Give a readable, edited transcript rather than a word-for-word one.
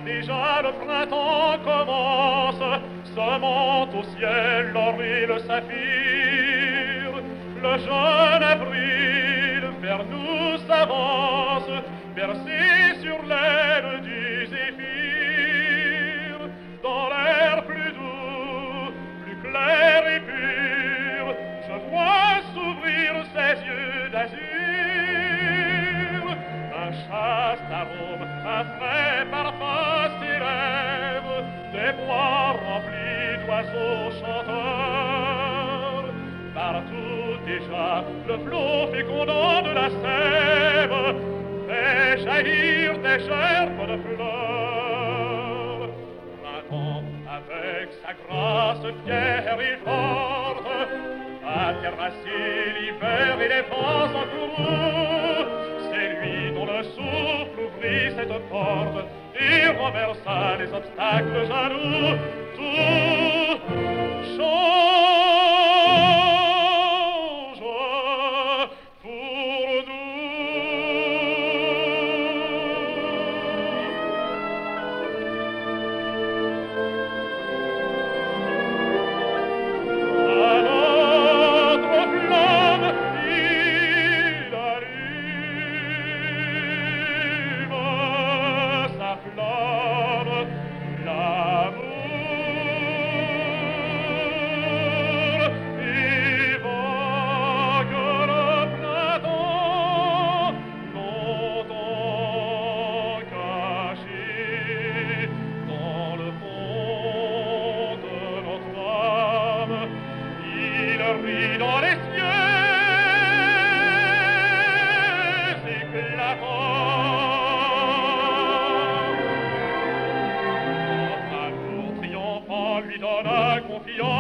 Déjà le printemps commence, semant au ciel l'or et le saphir. Le jeune avril vers nous s'avance, bercé sur l'aile du zéphyr. Dans l'air plus doux, plus clair et pur, je vois s'ouvrir ses yeux d'azur. Un chaste arôme, un frais parfum s'élève des bois remplis d'oiseaux chanteurs. Partout déjà le flot fécondant de la sève fait jaillir des gerbes de fleurs. Printemps avec sa grâce fière et forte a terrassé l'hiver et les vents en courroux. C'est lui dont le souffle ouvrit cette porte et renversa les obstacles jaloux. Tout change pour nous. À notre flamme, il allume sa flamme, l'amour, évoque le printemps, longtemps caché dans le fond de notre âme. Il rit dans les cieux éclatants. Notre amour triomphant lui donne confiance.